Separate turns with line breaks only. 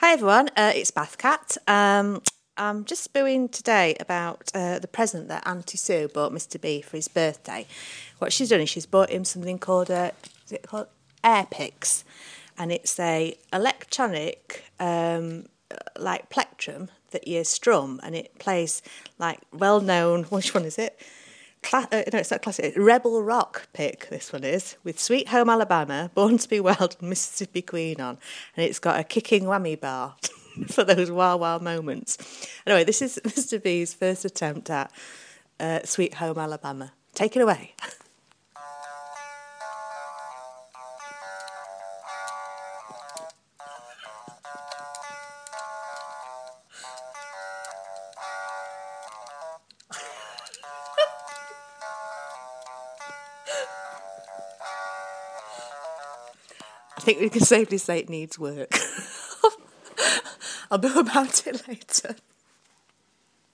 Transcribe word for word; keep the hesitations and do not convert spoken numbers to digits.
Hi everyone, uh, it's Bath Cat. Um, I'm just spewing today about uh, the present that Auntie Sue bought Mister B for his birthday. What she's done is she's bought him something called a, is it called Airpix, and it's a electronic um, like plectrum that you strum, and it plays like well-known. Which one is it? Cla- uh, no, it's not classic. Rebel rock pick, this one is, with Sweet Home Alabama, Born to be Wild, and Mississippi Queen on. And it's got a kicking whammy bar for those wow wow moments. Anyway, this is Mister B's first attempt at uh, Sweet Home Alabama. Take it away. I think we can safely say it needs work. I'll know about it later.